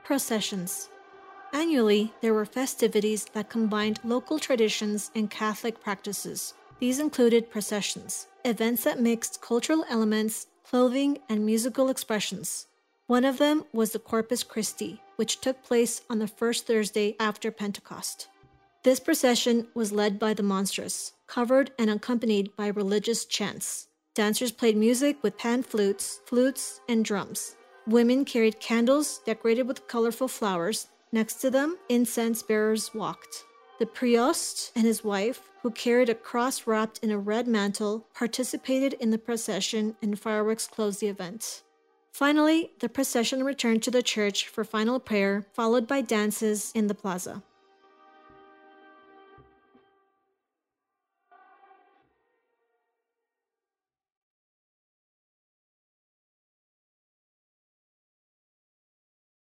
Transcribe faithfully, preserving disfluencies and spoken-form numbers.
Processions. Annually, there were festivities that combined local traditions and Catholic practices. These included processions, events that mixed cultural elements, clothing, and musical expressions. One of them was the Corpus Christi, which took place on the first Thursday after Pentecost. This procession was led by the monstrous, covered and accompanied by religious chants. Dancers played music with pan flutes, flutes, and drums. Women carried candles decorated with colorful flowers. Next to them, incense bearers walked. The priost and his wife, who carried a cross wrapped in a red mantle, participated in the procession, and fireworks closed the event. Finally, the procession returned to the church for final prayer, followed by dances in the plaza.